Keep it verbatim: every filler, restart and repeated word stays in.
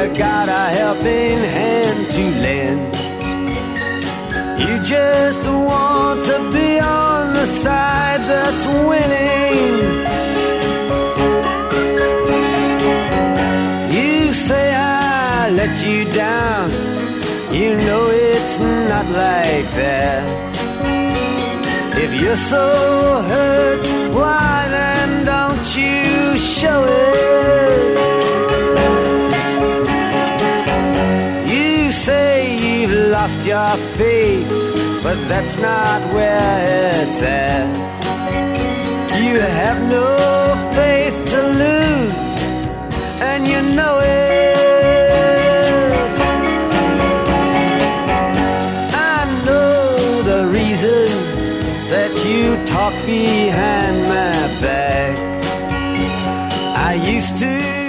you got a helping hand to lend. You just want to be on the side that's winning. You say I let you down, you know it's not like that. If you're so hurt, why then don't you show it? You say you've lost your faith, but that's not where it's at. You have no faith to lose, and you know it. I know the reason that you talk behind my back. I used to